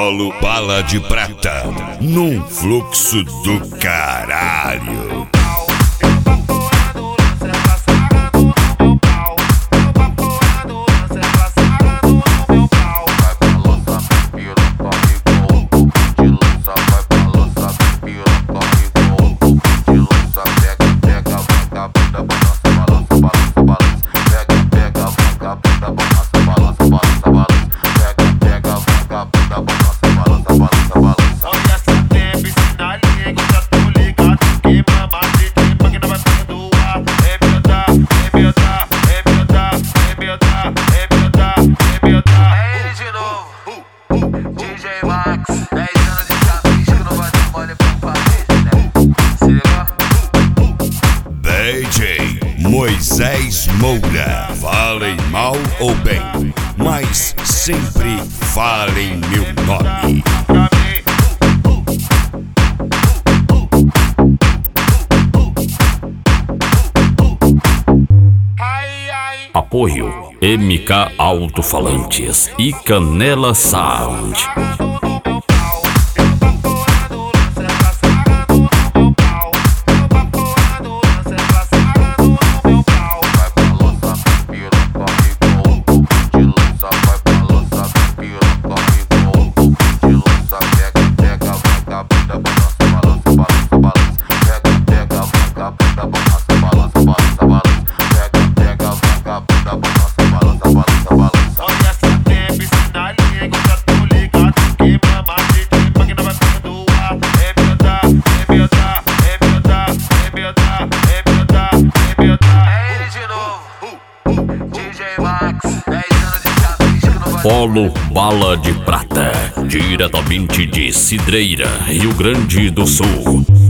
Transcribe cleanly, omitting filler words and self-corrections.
Polo Bala de Prata, num fluxo do caralho. DJ Moisés Moura. Falem mal ou bem, mas sempre falem meu nome. Apoio MK Alto-Falantes e Canela Sound. Polo Bala de Prata, diretamente de Cidreira, Rio Grande do Sul.